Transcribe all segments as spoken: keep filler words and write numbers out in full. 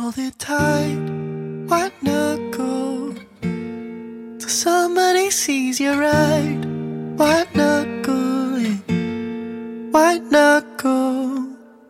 hold it tight, white knuckle, till somebody sees you right. White knuckle, white knuckle.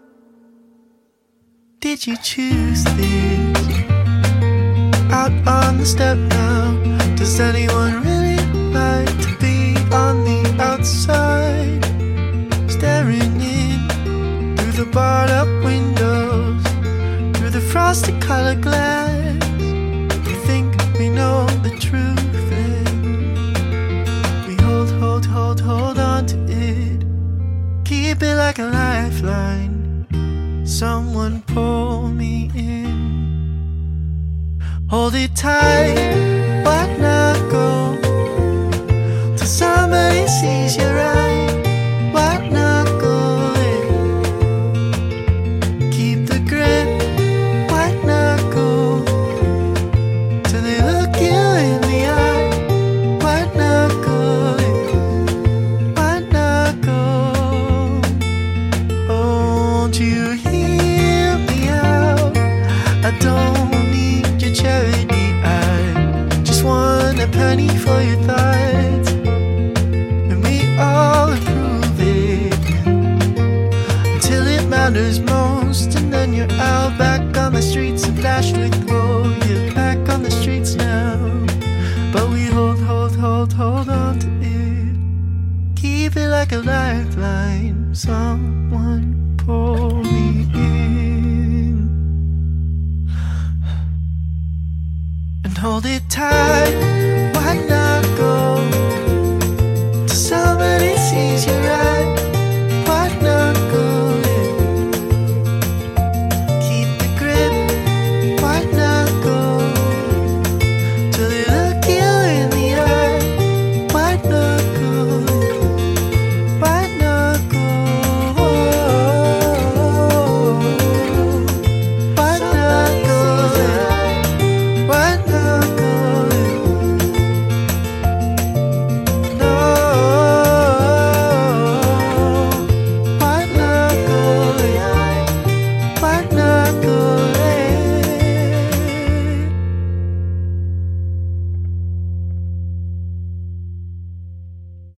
Did you choose this? Out on the step now. Does anyone really like to be on the outside, staring in through the barred up windows, through the frosted colored glass? We think we know the truth, and we hold, hold, hold, hold on to it. Keep it like a lifeline. Someone pull me in. Hold it tight, white knuckle, till somebody sees you right. White knuckle, keep the grip. White knuckle, till they look you in the eye. White knuckle, white knuckle. Won't you hear me out? I don't need your charity, I just want a penny for your thoughts. And we all approve it until it matters most, and then you're out back on the streets and flashed with gold. You're back on the streets now, but we hold, hold, hold, hold on to it. Keep it like a lifeline. Someone pull me in and hold it tight.